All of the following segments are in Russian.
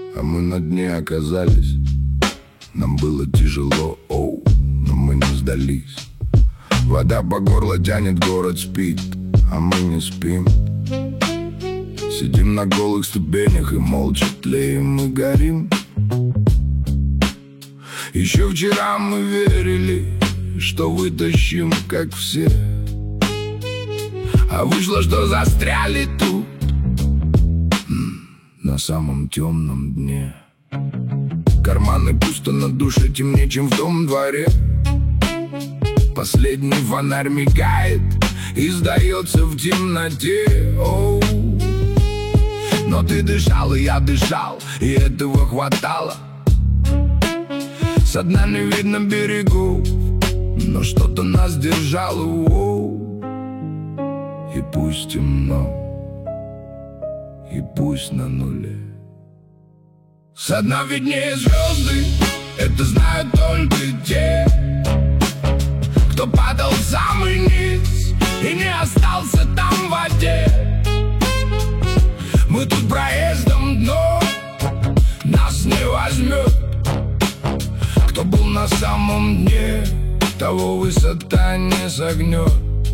а мы на дне оказались. Нам было тяжело, но мы не сдались. Вода по горло тянет, город спит, а мы не спим. Сидим на голых ступенях и молча тлеем и горим. Еще вчера мы верили, что вытащим, как все, а вышло, что застряли тут, на самом темном дне. Карманы пусто, на душе темнее, чем в том дворе. Последний фонарь мигает и сдается в темноте. Но ты дышал, и я дышал, и этого хватало. Со дна не видно берегов, но что-то нас держало. И пусть темно, и пусть на нуле. Со дна виднее звезды, это знают только те, кто падал в самый низ и не остался там в воде. Мы тут проездом, дно нас не возьмет. Кто был на самом дне, того высота не согнет.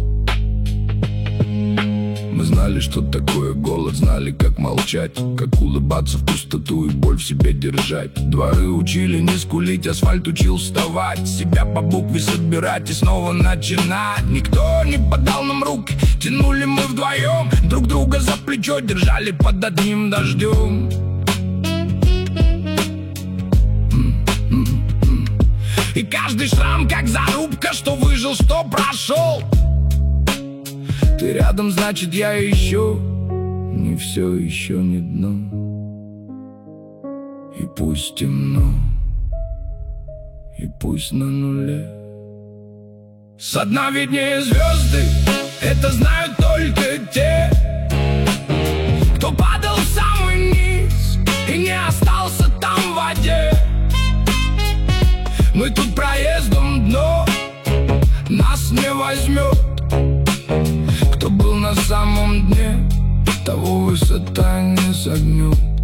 Мы знали, что такое голод, знали, как молчать, как улыбаться в пустоту и боль в себе держать. Дворы учили не скулить, асфальт учил вставать, себя по букве собирать и снова начинать. Никто не подал нам руки, тянули мы вдвоем, друг друга за плечо держали под одним дождем. И каждый шрам как зарубка, что выжил, что прошел. Ты рядом, значит, я еще не все, еще не дно. И пусть темно, и пусть на нуле. Со дна виднее звезды, это знают только те, кто падал в самый низ и не остался там в воде. Мы тут проездом, дно нас не возьмет. Кто был на самом дне, того высота не согнет.